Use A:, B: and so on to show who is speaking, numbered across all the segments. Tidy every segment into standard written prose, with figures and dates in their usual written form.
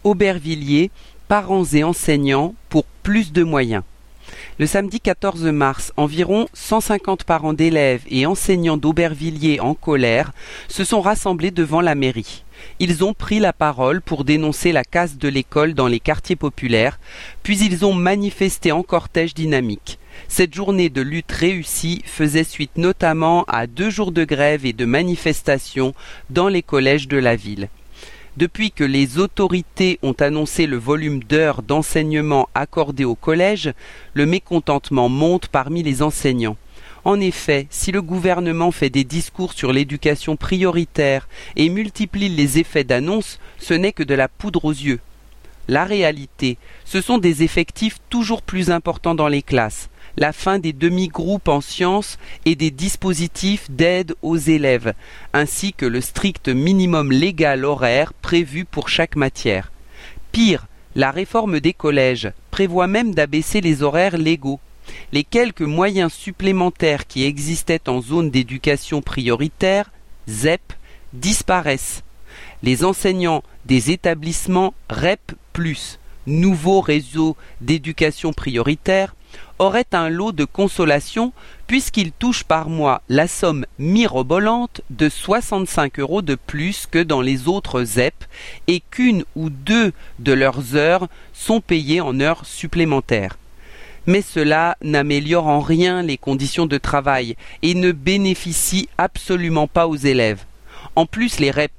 A: Aubervilliers, parents et enseignants pour plus de moyens. Le samedi 14 mars, environ 150 parents d'élèves et enseignants d'Aubervilliers en colère se sont rassemblés devant la mairie. Ils ont pris la parole pour dénoncer la casse de l'école dans les quartiers populaires, puis ils ont manifesté en cortège dynamique. Cette journée de lutte réussie faisait suite notamment à 2 jours de grève et de manifestations dans les collèges de la ville. Depuis que les autorités ont annoncé le volume d'heures d'enseignement accordé au collège, le mécontentement monte parmi les enseignants. En effet, si le gouvernement fait des discours sur l'éducation prioritaire et multiplie les effets d'annonce, ce n'est que de la poudre aux yeux. La réalité, ce sont des effectifs toujours plus importants dans les classes, la fin des demi-groupes en sciences et des dispositifs d'aide aux élèves, ainsi que le strict minimum légal horaire prévu pour chaque matière. Pire, la réforme des collèges prévoit même d'abaisser les horaires légaux. Les quelques moyens supplémentaires qui existaient en zone d'éducation prioritaire, ZEP, disparaissent. Les enseignants des établissements REP+, nouveau réseau d'éducation prioritaire, auraient un lot de consolation puisqu'ils touchent par mois la somme mirobolante de 65 € de plus que dans les autres ZEP et qu'une ou deux de leurs heures sont payées en heures supplémentaires. Mais cela n'améliore en rien les conditions de travail et ne bénéficie absolument pas aux élèves. En plus, les REP+,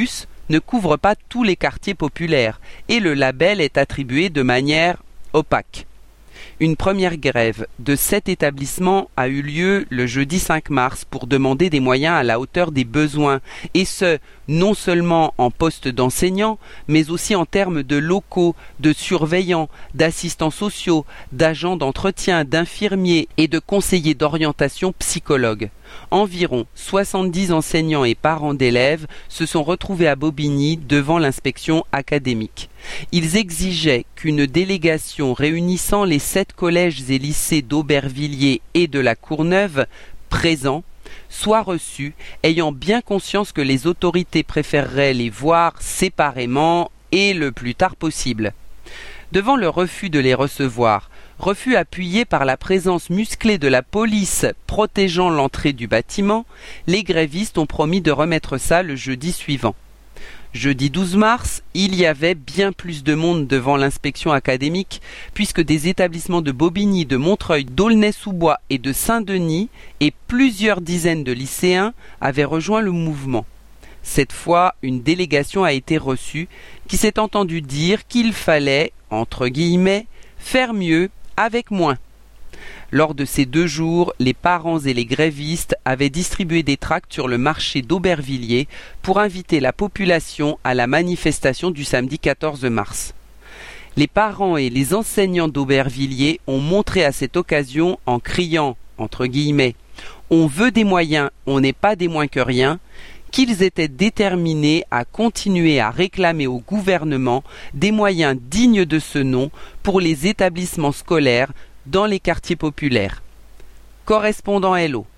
A: ne couvrent pas tous les quartiers populaires et le label est attribué de manière opaque. Une première grève de 7 établissements a eu lieu le jeudi 5 mars pour demander des moyens à la hauteur des besoins, et ce, non seulement en postes d'enseignants, mais aussi en termes de locaux, de surveillants, d'assistants sociaux, d'agents d'entretien, d'infirmiers et de conseillers d'orientation psychologues. Environ 70 enseignants et parents d'élèves se sont retrouvés à Bobigny devant l'inspection académique. Ils exigeaient qu'une délégation réunissant les 7 collèges et lycées d'Aubervilliers et de la Courneuve présents soit reçue, ayant bien conscience que les autorités préféreraient les voir séparément et le plus tard possible. Devant le refus de les recevoir, refus appuyé par la présence musclée de la police protégeant l'entrée du bâtiment, les grévistes ont promis de remettre ça le jeudi suivant. Jeudi 12 mars, il y avait bien plus de monde devant l'inspection académique puisque des établissements de Bobigny, de Montreuil, d'Aulnay-sous-Bois et de Saint-Denis et plusieurs dizaines de lycéens avaient rejoint le mouvement. Cette fois, une délégation a été reçue qui s'est entendue dire qu'il fallait, entre guillemets, faire mieux avec moins. Lors de ces 2 jours, les parents et les grévistes avaient distribué des tracts sur le marché d'Aubervilliers pour inviter la population à la manifestation du samedi 14 mars. Les parents et les enseignants d'Aubervilliers ont montré à cette occasion en criant, entre guillemets, « On veut des moyens, on n'est pas des moins que rien », qu'ils étaient déterminés à continuer à réclamer au gouvernement des moyens dignes de ce nom pour les établissements scolaires dans les quartiers populaires. Correspondant Hello.